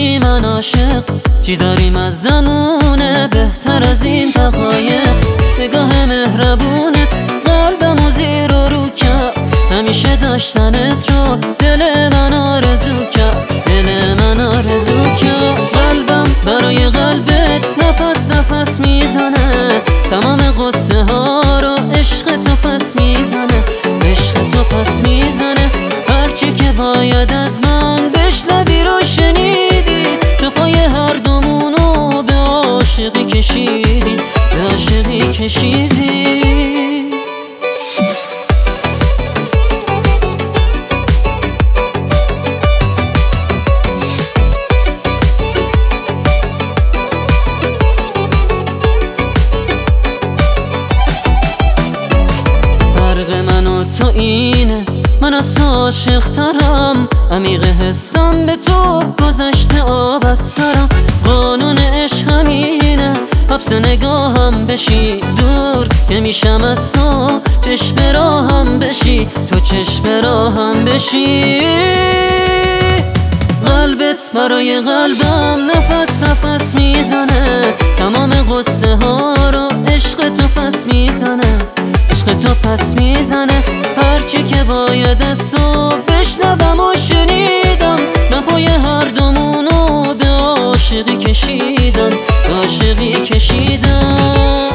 عاشقی من عاشق، چی داریم از زمونه بهتر از این دقایق. نگاه مهربونت قلبمو زیر و رو کرد، همیشه داشتنت رو دل من آرزو کرد، دل من آرزو کرد. قلبم برای قلبت نفس نفس میزنه، تمام قصه ها رو عشق تو پس میزنه، عشق تو پس میزنه. هرچی که باید از من بشنوی رو شنیدی، تو پای هر دومونو به عاشقی کشیدی، به عاشقی کشیدی. تو اینه من از تو عاشق ترم، عمیق حسم به تو گذشته آب از سرم. قانون عشق همینه، حبس نگاهم بشی دور که میشم از تو، چشم راهم بشی تو، چشم راهم بشی. قلبت برای قلبم نفس نفس میزنه، تمام قصه ها رو عشق تو پس میزنه، عشق تو پس میزنه. هرچی که باید از تو بشنوم و شنیدم، من پای هر دومونو به عاشقی کشیدم، به عاشقی کشیدم.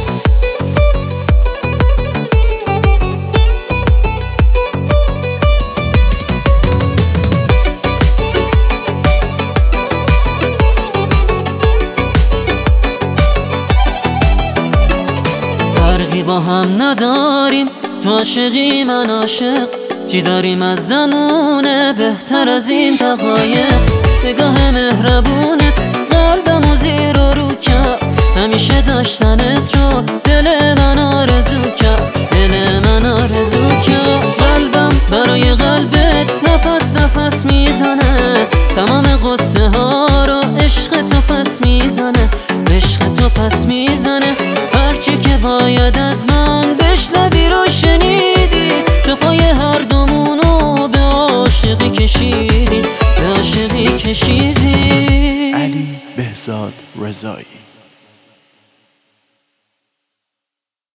فرقی با هم نداریم، تو عاشقی من عاشق، چی داریم از زمونه بهتر از این دقایق. نگاه مهربونت قلبمو زیر و رو کرد، همیشه داشتنت رو دل من آرزو کرد، دل من آرزو کرد. قلبم برای قلبت نفس نفس میزنه، تمام قصه ها رو عشق تو پس میزنه، عشق تو پس میزنه. هرچی که باید از من بشنوی رو شنیدی، تو پای هر دومونو به عاشقی کشیدی، به عاشقی کشیدی. علی بهزاد رضایی.